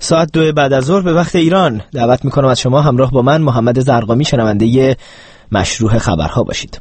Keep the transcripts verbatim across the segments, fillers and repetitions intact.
ساعت دو بعد از ظهر به وقت ایران. دعوت میکنم از شما همراه با من محمد زرقامی شنونده مشروح خبرها باشید.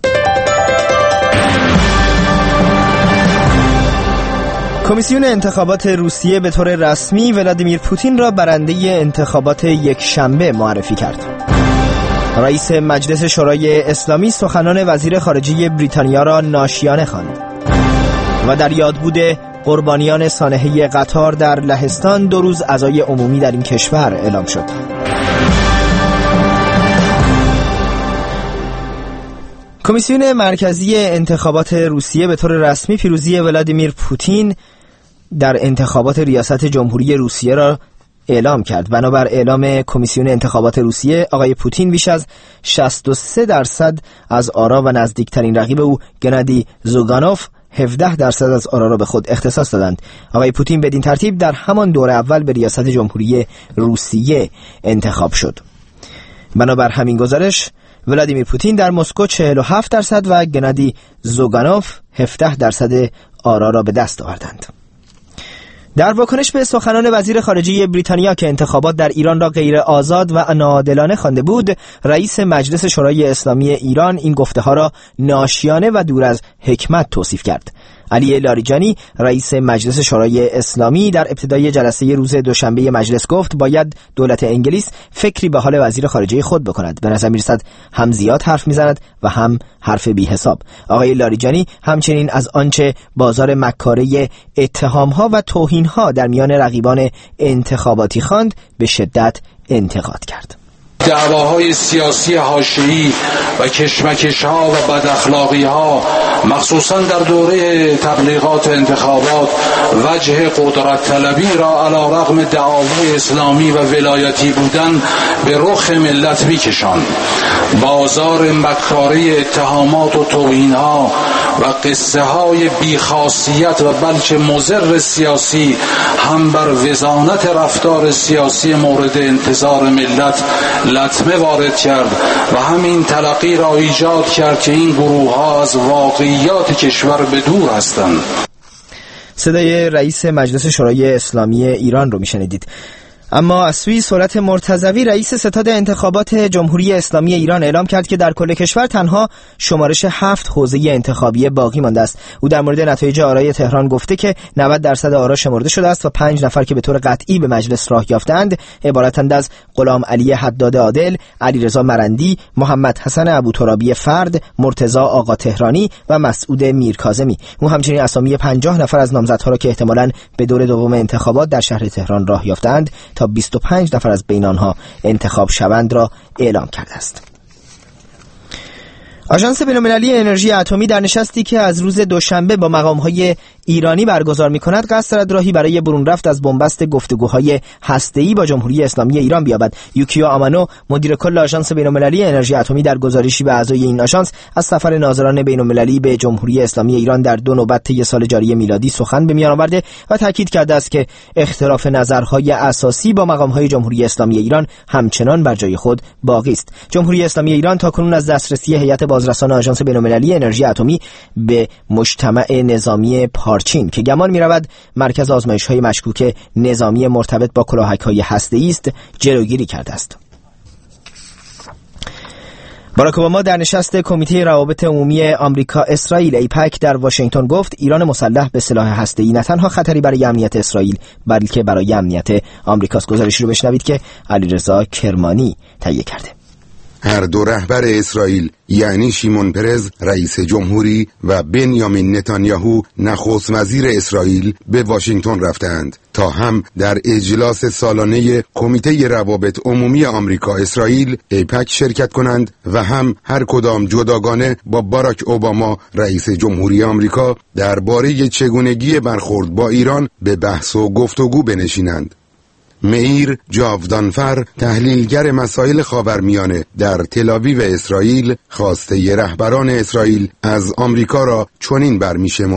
کمیسیون انتخابات روسیه به طور رسمی ولادیمیر پوتین را برنده انتخابات یک شنبه معرفی کرد. رئیس مجلس شورای اسلامی سخنان وزیر خارجه بریتانیا را ناشیانه خواند. و در یادبود قربانیان سانحه قطار در لهستان دو روز عزای عمومی در این کشور اعلام شد. کمیسیون مرکزی انتخابات روسیه به طور رسمی پیروزی ولادیمیر پوتین در انتخابات ریاست جمهوری روسیه را اعلام کرد. بنابر اعلام کمیسیون انتخابات روسیه، آقای پوتین بیش از شصت و سه درصد از آرا و نزدیکترین رقیب او گنادی زوگانوف هفده درصد از آرا را به خود اختصاص دادند. آقای پوتین بدین ترتیب در همان دور اول به ریاست جمهوری روسیه انتخاب شد. بنابر همین گزارش، ولادیمیر پوتین در مسکو چهل و هفت درصد و گنادی زوگانوف هفده درصد آرا را به دست آوردند. در واکنش به سخنان وزیر خارجه بریتانیا که انتخابات در ایران را غیر آزاد و ناعادلانه خوانده بود، رئیس مجلس شورای اسلامی ایران این گفته‌ها را ناشیانه و دور از حکمت توصیف کرد. علی لاریجانی رئیس مجلس شورای اسلامی در ابتدای جلسه روز دوشنبه مجلس گفت باید دولت انگلیس فکری به حال وزیر خارجه خود بکند. به نظر می‌رسد هم زیاد حرف می‌زند و هم حرف بی حساب. آقای لاریجانی همچنین از آنچه بازار مکاره اتهام‌ها و توهین‌ها در میان رقیبان انتخاباتی خواند به شدت انتقاد کرد. دعواهای سیاسی حاشیه‌ای و کشمکش‌ها و بداخلاقی‌ها مخصوصاً در دوره تبلیغات انتخابات وجه قدرت طلبی را علی رغم دعاوی اسلامی و ولایتی بودن به رخ ملت می‌کشاند. بازار مکاره اتهامات و توهین‌ها و قصه های بیخاصیت و بلکه مضر سیاسی هم بر وزانت رفتار سیاسی مورد انتظار ملت لطمه وارد کرد و همین تلقی را ایجاد کرد که این گروه ها از واقعیات کشور به دور هستند. صدای رئیس مجلس شورای اسلامی ایران رو میشنیدید. اما از سوی سهولت مرتضوی رئیس ستاد انتخابات جمهوری اسلامی ایران اعلام کرد که در کل کشور تنها شمارش هفت حوزه انتخابی باقی مانده است. او در مورد نتایج آرای تهران گفته که نود درصد آرا شمرده شده است و پنج نفر که به طور قطعی به مجلس راه یافتند عبارتند از غلام علی حداد عادل، علیرضا مرندی، محمد حسن ابوترابی فرد، مرتضی آقا تهرانی و مسعود میرکاظمی. او همچنین اسامی پنجاه نفر از نامزدها را که احتمالاً به دور دوم انتخابات در شهر تهران راه یافتند تا بیست و پنج نفر از بین آنها انتخاب شوند را اعلام کرده است. آژانس بین‌المللی انرژی اتمی در نشستی که از روز دوشنبه با مقام‌های ایرانی برگزار می‌کند قصد دارد راهی برای برون رفت از بنبست گفتگوهای هسته‌ای با جمهوری اسلامی ایران بیابد. یوکیو آمانو مدیر کل آژانس بین‌المللی انرژی اتمی در گزارشی به اعضای این آژانس از سفر ناظران بین‌المللی به جمهوری اسلامی ایران در دو نوبت طی سال جاری میلادی سخن به میان آورده و تاکید کرده است که اختلاف نظرهای اساسی با مقام‌های جمهوری اسلامی ایران همچنان بر جای خود باقی است. جمهوری اسلامی ایران تاکنون از دسترسی هیئت بازرسان آژانس بین‌المللی انرژی اتمی به مجتمع نظامی پارچین که گمان می‌رود مرکز آزمایش‌های مشکوک نظامی مرتبط با کلاهک‌های هسته‌ای است جلوگیری کرده است. باراک اوباما در نشست کمیته روابط عمومی آمریکا اسرائیل ایپک در واشنگتن گفت ایران مسلح به سلاح هسته‌ای نه تنها خطری برای امنیت اسرائیل بلکه برای امنیت آمریکاست. گزارشی رو بشنوید که علیرضا کرمانی تهیه کرده. هر دو رهبر اسرائیل یعنی شیمون پرز رئیس جمهوری و بنیامین نتانیاهو نخست وزیر اسرائیل به واشنگتن رفتند تا هم در اجلاس سالانه کمیته روابط عمومی آمریکا اسرائیل ایپک شرکت کنند و هم هر کدام جداگانه با باراک اوباما رئیس جمهوری آمریکا درباره چگونگی برخورد با ایران به بحث و گفتگو بنشینند. مئیر جاودانفر تحلیلگر مسائل خاورمیانه در تل‌آویو اسرائیل خواسته رهبران اسرائیل از آمریکا را چنین برمی‌شمارد: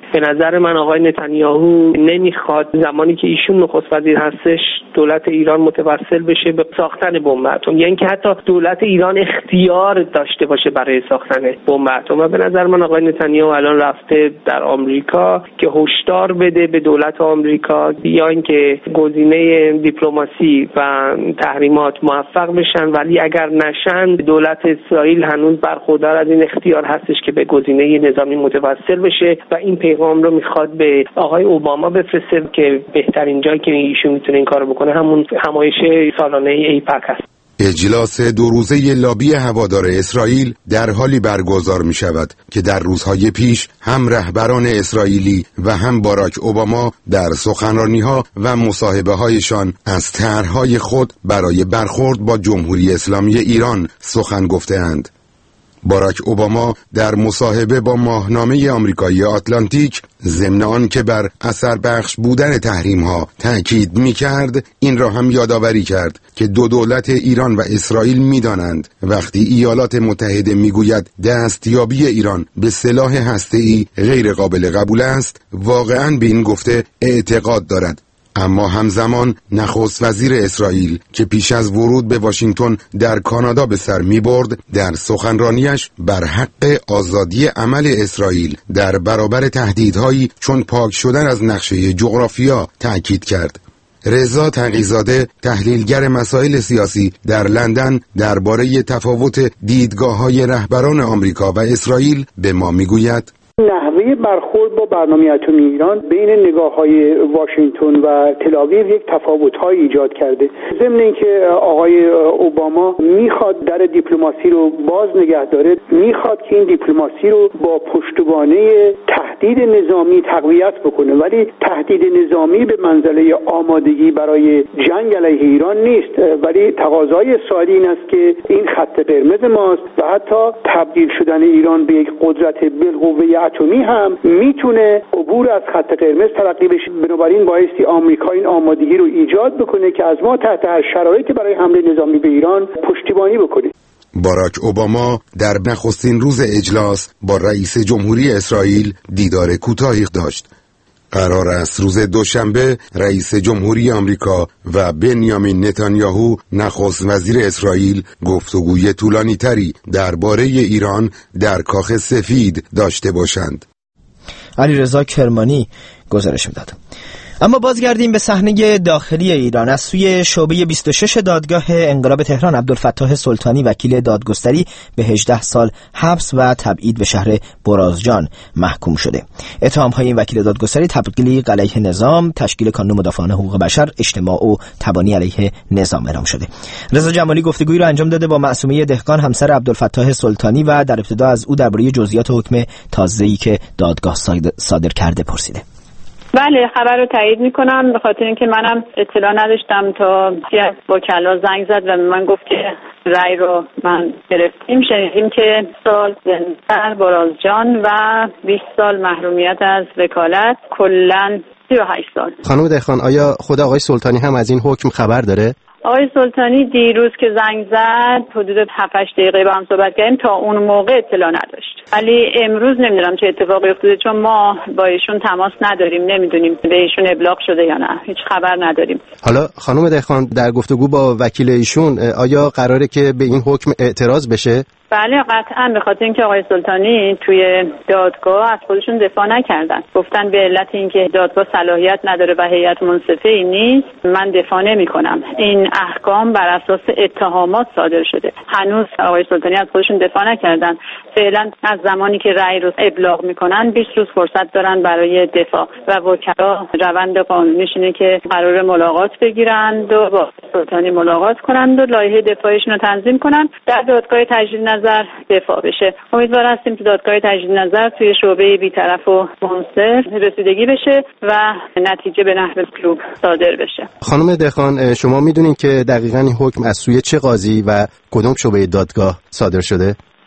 به نظر من آقای نتانیاهو نمیخواد زمانی که ایشون نخست وزیر هستش دولت ایران متوسل بشه به ساختن بمب اتم، یعنی که حتی دولت ایران اختیار داشته باشه برای ساختن بمب اتم. و به نظر من آقای نتانیاهو الان رفته در آمریکا که هشدار بده به دولت آمریکا یا اینکه گزینه دیپلماسی و تحریمات موفق بشن، ولی اگر نشن دولت اسرائیل هنوز برخوردار از این اختیار هستش که به گزینه نظامی متوسل بشه و این پیغام رو میخواد به آقای اوباما بفرسته که بهترین جایی که ایشون میتونه این کارو بکنه همون همایش سالانه ایپک هست. اجلاس دو روزه لابی هوادار اسرائیل در حالی برگزار می شود که در روزهای پیش هم رهبران اسرائیلی و هم باراک اوباما در سخنرانی‌ها و مصاحبه‌هایشان از طرح‌های خود برای برخورد با جمهوری اسلامی ایران سخن گفته‌اند. باراک اوباما در مصاحبه با ماهنامه آمریکایی آتلانتیک ضمن آن که بر اثر بخش بودن تحریم ها تأکید می کرد این را هم یادآوری کرد که دو دولت ایران و اسرائیل می دانند وقتی ایالات متحده می گوید دستیابی ایران به سلاح هسته‌ای غیر قابل قبول است واقعاً به این گفته اعتقاد دارد. اما همزمان نخست وزیر اسرائیل که پیش از ورود به واشنگتن در کانادا به سر می برد در سخنرانیش بر حق آزادی عمل اسرائیل در برابر تهدیدهایی چون پاک شدن از نقشه جغرافیا تأکید کرد. رضا تقی‌زاده تحلیلگر مسائل سیاسی در لندن درباره تفاوت دیدگاه‌های رهبران آمریکا و اسرائیل به ما می‌گوید نحوه برخورد با برنامه اتمی ایران بین نگاه‌های واشنگتن و تل‌آویو یک تفاوت‌هایی ایجاد کرده. ضمن اینکه آقای اوباما میخواد در دیپلماسی رو باز نگه داره، میخواد که این دیپلماسی رو با پشتوانه تهدید نظامی تقویت بکنه، ولی تهدید نظامی به منزله آمادگی برای جنگ علیه ایران نیست، ولی تقاضای اسرائیل این است که این خط قرمز ماست و حتی تبدیل شدن ایران به یک قدرت بالقوه اتمی هم میتونه عبور از خط قرمز تلقی بشه. بنابراین بایستی آمریکا این آمادگی رو ایجاد بکنه که از ما تحت هر شرایطی برای حمله نظامی به ایران پشتیبانی بکنه. باراک اوباما در نخستین روز اجلاس با رئیس جمهوری اسرائیل دیدار کوتاهی داشت. قرار است روز دوشنبه رئیس جمهوری آمریکا و بنیامین نتانیاهو نخست وزیر اسرائیل گفتگوی طولانی تری درباره ایران در کاخ سفید داشته باشند. علیرضا کرمانی گزارش می‌داد. اما بازگردیم به صحنه داخلی ایران. از سوی شعبه بیست و شش دادگاه انقلاب تهران عبدالفتاح سلطانی وکیل دادگستری به هجده سال حبس و تبعید به شهر برازجان محکوم شده. اتهام‌های این وکیل دادگستری تبلیغ علیه نظام، تشکیل کانون مدافعان حقوق بشر، اجتماع و تبانی علیه نظام اعلام شده. رضا جمالی گفتگویی را انجام داده با معصومه دهقان همسر عبدالفتاح سلطانی و در ابتدا از او درباره جزئیات حکم تازه‌ای که دادگاه صادر کرده پرسیده. بله، خبر رو تایید میکنم، به خاطر اینکه منم اطلاع نداشتم تا وکلا زنگ زد و من گفت که رأی رو من گرفتیم. شنیدیم که سال زندان برازجان و بیست سال محرومیت از وکالت، کلاً سی و هشت سال. خانم دهقان، آیا خود آقای سلطانی هم از این حکم خبر داره؟ آقای سلطانی دیروز که زنگ زد حدود هفت هشت دقیقه با هم صحبت کردیم، تا اون موقع اطلاع نداشت. ولی امروز نمیدونم چه اتفاقی افتاده، چون ما با ایشون تماس نداریم، نمیدونیم به ایشون ابلاغ شده یا نه، هیچ خبر نداریم. حالا خانم دهقان، در گفتگو با وکیل ایشون آیا قراره که به این حکم اعتراض بشه؟ بله قطعا، به خاطر اینکه آقای سلطانی توی دادگاه از خودشون دفاع نکردن، گفتن به علت اینکه دادگاه صلاحیت نداره و هیئت منصفه ای نیست من دفاع نمی‌کنم. این احکام بر اساس اتهامات صادر شده. هنوز آقای سلطانی از خودشون دفاع نکردن. فعلا از زمانی که رأی رو ابلاغ میکنن بیست روز فرصت دارن برای دفاع و وکلا روند قانونیش اینه که قرار ملاقات بگیرند و با سلطانی ملاقات کنند و لایحه دفاعشون رو تنظیم کنن، در دادگاه تجدید نظر دفاع بشه. امیدوار هستیم که دادگاه تجدید نظر توی شعبه بی‌طرف و منصف رسیدگی بشه و نتیجه به نحو مطلوب صادر بشه. خانم دهقان، شما میدونین که دقیقاً این حکم از سوی چه قاضی و کدوم شعبه دادگاه صادر شده؟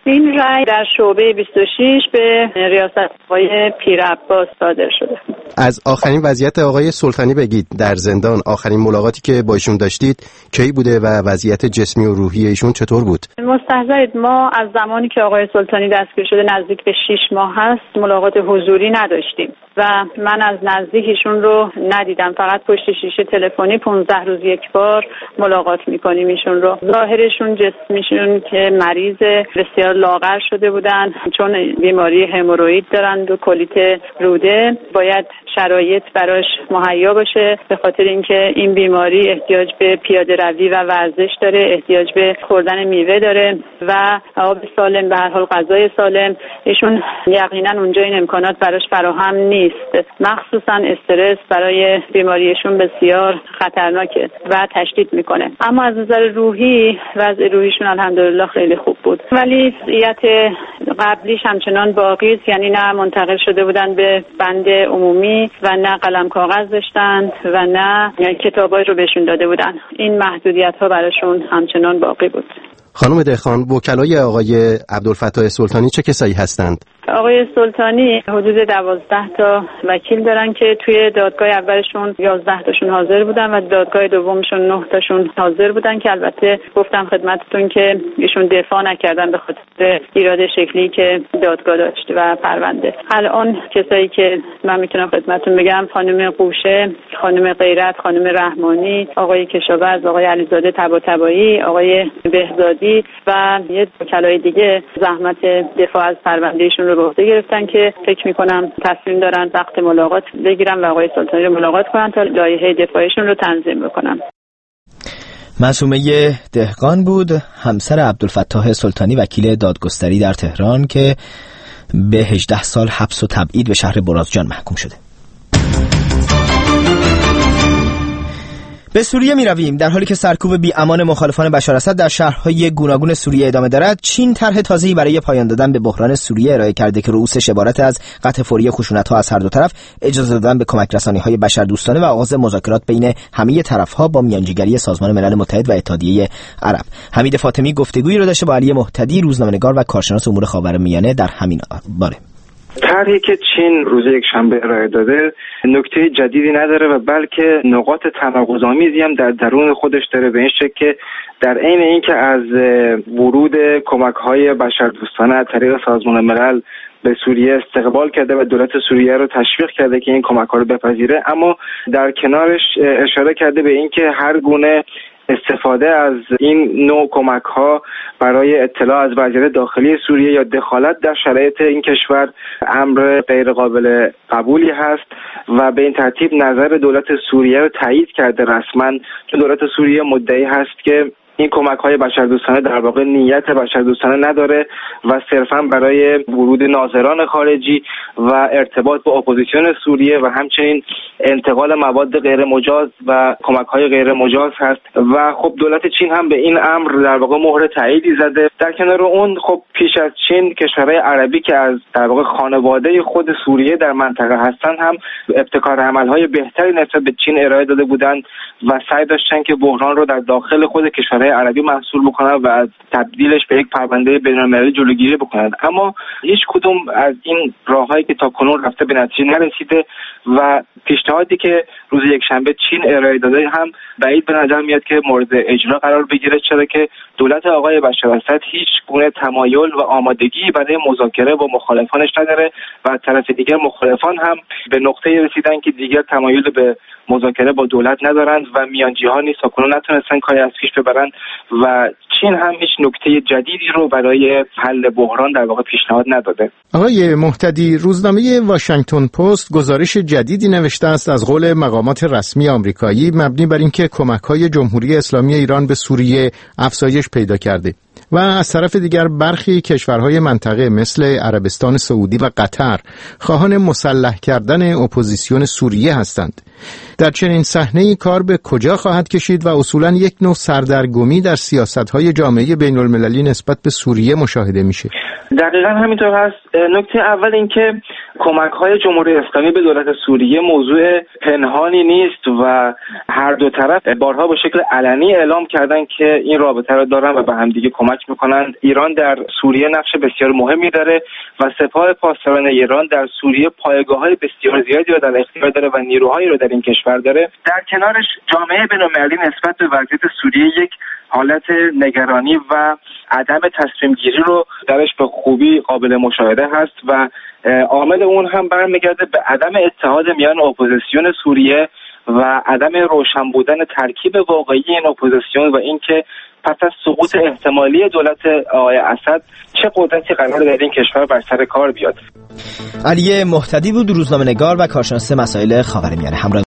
این رأی در شعبه بیست و شش به ریاست آقای پیرعباس صادر شده. از آخرین وضعیت آقای سلطانی بگید در زندان. آخرین ملاقاتی که با ایشون داشتید کی بوده و وضعیت جسمی و روحی ایشون چطور بود؟ مستحضرید ما از زمانی که آقای سلطانی دستگیر شده نزدیک به شش ماه هست ملاقات حضوری نداشتیم و من از نزدیک ایشون رو ندیدم، فقط پشت شیشه تلفنی پانزده روز یک بار ملاقات میکنیم ایشون رو. ظاهرشون جسمیشون که مریض بسیار لاغر شده بودن، چون بیماری هموروئید دارن و کلیت روده، باید شرایط براش مهیا باشه به خاطر اینکه این بیماری احتیاج به پیاده روی و ورزش داره، احتیاج به خوردن میوه داره و آب سالم، به هر حال غذای سالم. ایشون یقینا اونجا این امکانات براش فراهم نیست، مخصوصا استرس برای بیماریشون بسیار خطرناکه و تشدید میکنه. اما از نظر روحی وضع روحیشون الحمدلله خیلی خوب بود، ولی وضعیت قبلیش همچنان باقی است، یعنی نه منتقل شده بودن به بند عمومی و نه قلم کاغذ داشتن و نه کتابایی رو بهشون داده بودن. این محدودیت ها براشون همچنان باقی بود. خانم دهخان، وکلای آقای عبدالفتاح سلطانی چه کسایی هستند؟ آقای سلطانی حدود دوازده تا وکیل دارن که توی دادگاه اولشون یازده تاشون حاضر بودن و دادگاه دومشون نه تاشون حاضر بودن که البته گفتم خدمتتون که ایشون دفاع نکردن به خاطر ایراد شکلی که دادگاه داشت و پرونده. الان کسایی که من میتونم خدمتتون بگم خانم قوشه، خانم غیرت، خانم رحمانی، آقای کشاورز، آقای علیزاده طباطبایی، آقای بهزادی و یه وکلای دیگه زحمت دفاع از پروندهشون رو به عهده گرفتن که فکر میکنم تصمیم دارن وقت ملاقات بگیرن و آقای سلطانی رو ملاقات کنن تا لایحه دفاعشون رو تنظیم بکنن. معصومه دهقان بود، همسر عبدالفتاح سلطانی وکیل دادگستری در تهران که به هجده سال حبس و تبعید به شهر برازجان محکوم شده. به سوریه می رویم. در حالی که سرکوب بی امان مخالفان بشار اسد در شهرهای گوناگون سوریه ادامه دارد، چین طرح تازه‌ای برای پایان دادن به بحران سوریه ارائه کرده که رؤوسش عبارت از قطع فوری خشونت‌ها از هر دو طرف، اجازه دادن به کمک رسانی‌های بشردوستانه و آغاز مذاکرات بین همه طرف‌ها با میانجیگری سازمان ملل متحد و اتحادیه عرب. حمید فاطمی گفتگویی را داشته با علی مهتدی، روزنامه‌نگار و کارشناس امور خاورمیانه در همین باره. طرحی که چین روز یک شنبه ارائه داده نکته جدیدی نداره و بلکه نقاط تناقض‌آمیزی هم در درون خودش داره، به این شکل که در عین اینکه از ورود کمک‌های بشردوستانه از طریق سازمان ملل به سوریه استقبال کرده و دولت سوریه رو تشویق کرده که این کمک‌ها رو بپذیره، اما در کنارش اشاره کرده به اینکه هر گونه استفاده از این نوع کمک‌ها برای اطلاع از وضعیت داخلی سوریه یا دخالت در شرایط این کشور امر غیر قابل قبولی هست و به این ترتیب نظر دولت سوریه رو تایید کرده رسما، چون دولت سوریه مدعی هست که این کمک‌های بشردوستانه در واقع نیت بشردوستانه نداره و صرفاً برای ورود ناظران خارجی و ارتباط با اپوزیسیون سوریه و همچنین انتقال مواد غیر مجاز و کمک‌های غیر مجاز هست و خب دولت چین هم به این امر در واقع مهر تاییدی زده. در کنار اون خب پیش از چین کشورهای عربی که از در واقع خانواده خود سوریه در منطقه هستن هم ابتکار عمل‌های بهتری نسبت به چین ارائه داده بودند و سعی داشتن که بحران رو در داخل خود کشورهای عربی محصول بکنن و از تبدیلش به یک پرونده بین‌المللی جلوگیری بکنن، اما هیچ کدوم از این راههایی که تاکنون رفته به نتیجه نرسیده و پیشنهادی که روز یک شنبه چین ارائه داده هم بعید به نظر میاد که مورد اجرا قرار بگیره، چرا که دولت آقای بشار اسد هیچ گونه تمایل و آمادگی برای مذاکره با مخالفانش نداره و از طرف دیگر مخالفان هم به نقطه‌ای رسیدن که دیگر تمایل به مذاکره با دولت ندارند و میانجی‌ها تاکنون نتونستن کاری از پیش ببرن و چین هم هیچ نکته جدیدی رو برای حل بحران در واقع پیشنهاد نداده. آقای مهتدی، روزنامه واشنگتن پست گزارش جدیدی نوشته است از قول مقامات رسمی آمریکایی مبنی بر اینکه کمک‌های جمهوری اسلامی ایران به سوریه افزایش پیدا کرده و از طرف دیگر برخی کشورهای منطقه مثل عربستان سعودی و قطر خواهان مسلح کردن اپوزیسیون سوریه هستند. در چنین صحنه‌ای کار به کجا خواهد کشید و اصولاً یک نوع سردرگمی در سیاست‌های جامعه بین‌المللی نسبت به سوریه مشاهده میشه؟ دقیقاً همینطور هست. نکته اول این که کمک‌های جمهوری اسلامی به دولت سوریه موضوع پنهانی نیست و هر دو طرف بارها به شکل علنی اعلام کردن که این رابطه را دارن و به همدیگه کمک میکنن. ایران در سوریه نقش بسیار مهمی داره و سپاه پاسداران ایران در سوریه پایگاه‌های بسیار زیادی را در اختیار داره و نیروهایی را در این کشور داره. در کنارش جامعه بین‌المللی نسبت به وضعیت سوریه یک حالت نگرانی و عدم تصمیم گیری رو درش به خوبی قابل مشاهده هست و عامل اون هم برمیگرده به عدم اتحاد میان اپوزیسیون سوریه و عدم روشن بودن ترکیب واقعی این اپوزیسیون و اینکه پس از سقوط احتمالی دولت آقای اسد چه قدرتی قراره در این کشور بر سر کار بیاد. علی مهتدی بود، روزنامه‌نگار و کارشناس مسائل خاورمیانه. همراه